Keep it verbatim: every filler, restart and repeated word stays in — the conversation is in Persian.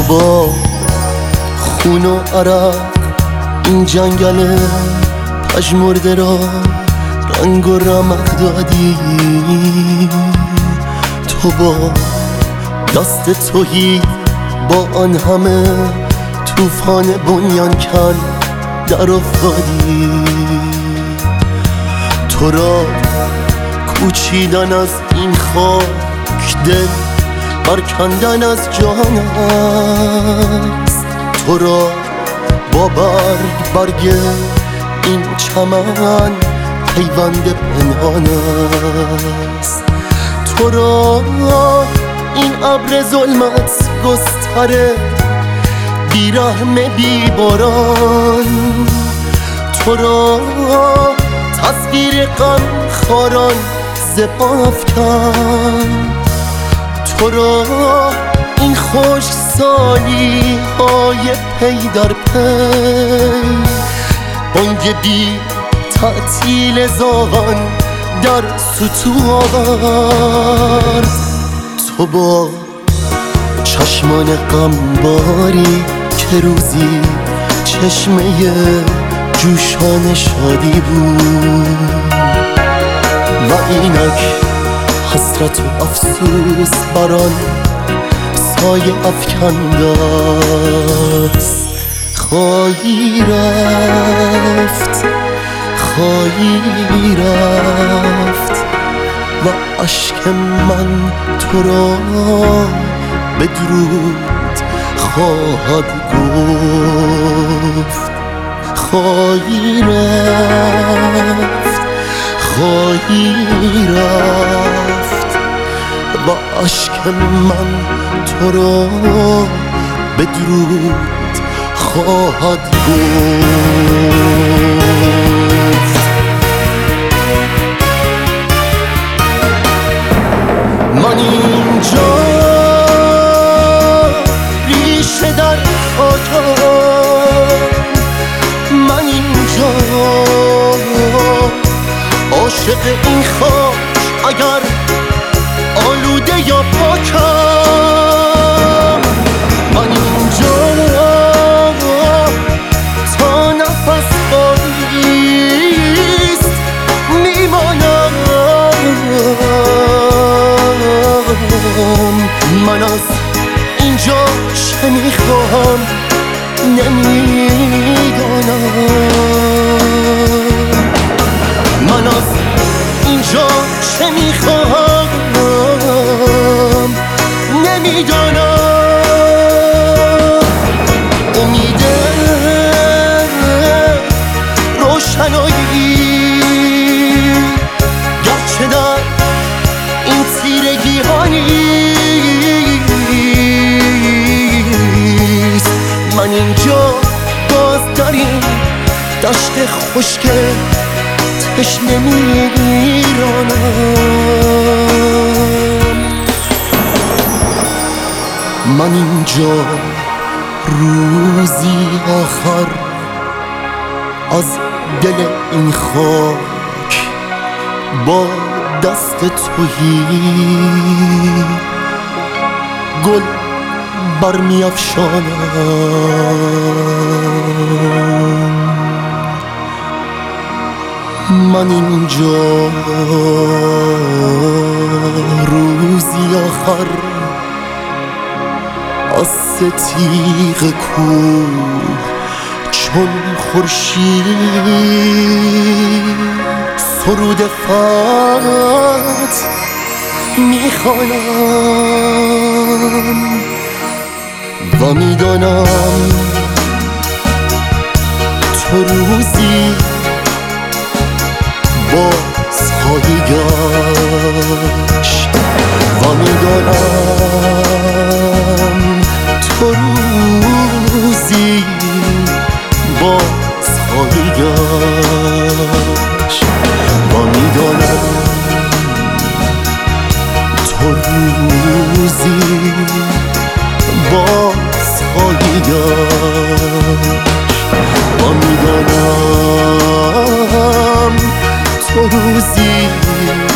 با خون و عرق این جنگل پژمرده را رنگ و رمق دادی. تو با دست تویی با آن همه طوفان بنیان کن در افتادی. تو را کوچیدن از این خاک دل برکندن از جان است. تو را با برگ برگ این چمن پیوند پنهان است. تو را این ابر ظلمت گستره بیرحم بی باران. تو را تصویر غم خاران ز پا افکن. تو را این خوش سالی های پی در پی بانگ بی تعطیل زاغان در سطوح آورد. تو با چشمان غمباری که روزی چشمه جوشان شادی بود و اینک حسرت و افسوس بران سایه افکنده است. خواهی رفت خواهی رفت و اشک من تو را به درود خواهد گفت. خواهی رفت خواهی رفت و اشک من تو را به درود خواهد گفت. من اینجا ریشه در خاکم، من اینجا عاشق این خاک اگر آلوده یا پاکم. من اینجا تا نفس باقیست میمانم. من از اینجا چه میخواهم نمیدانم. من از اینجا چه میخواهم نمیدانم. امید روشنایی گرچه در این تیرگی ها نیست. من اینجا باز در این دشت خشک تشنه میرانم. من اینجا روزی آخر از دل این خاک با دست تویی گل برمی افشانم. من اینجا روزی آخر از ستیغ کوه چون خورشید سرود فتح میخوانم و میدانم تو روزی باز خواهی گشت و میدانم تو روزی باز خواهی گشت و میدانم تو روزی باز خواهی گشت و میدانم تو روزی